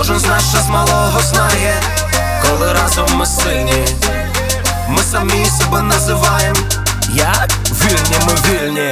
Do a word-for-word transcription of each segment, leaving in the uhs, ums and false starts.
Кожен з нас ще з малого знає, коли разом ми сильні. Ми самі себе називаємо як вільні, ми вільні.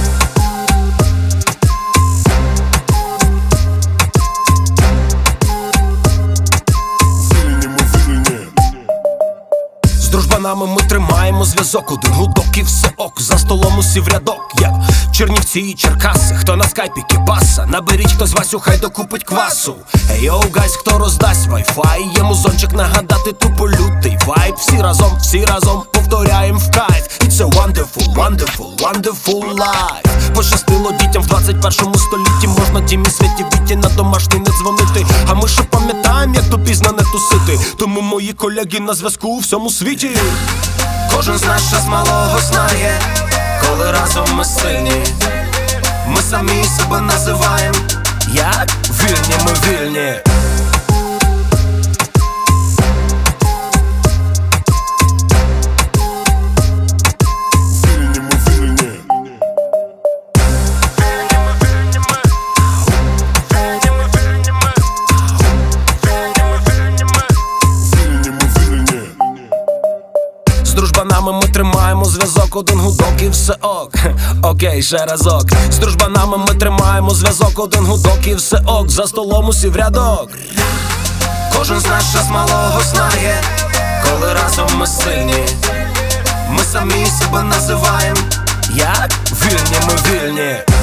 З дружбанами ми тримаємо зв'язок, один гудок і все ок. За столом усі в рядок, як Чернівці і Черкаси. Хто на скайпі кібаса, наберіть хтось Васю, хай докупить квасу. Ей, йоу, гайс, хто роздасть вайфай, є музончик нагадати тупо лютий вайб. Всі разом, всі разом повторяєм в кайф. It's a wonderful, wonderful, wonderful life. Пощастило дітям в двадцять першому столітті. Можна тімі світі віті на домашній не дзвонити. А ми ще пам'ятаєм, як то пізно не тусити. Тому мої колеги на зв'язку у всьому світі. Кожен з нас ще з малого знає, коли разом ми сильні. Ми самі себе називаємо як вільні, ми вільні. З дружбанами ми тримаємо зв'язок, один гудок і все ок. Окей, ще разок. З дружбанами ми тримаємо зв'язок, один гудок і все ок. За столом усі в рядок. Кожен з нас ще з малого знає, коли разом ми сильні. Ми самі себе називаємо як вільні, ми вільні.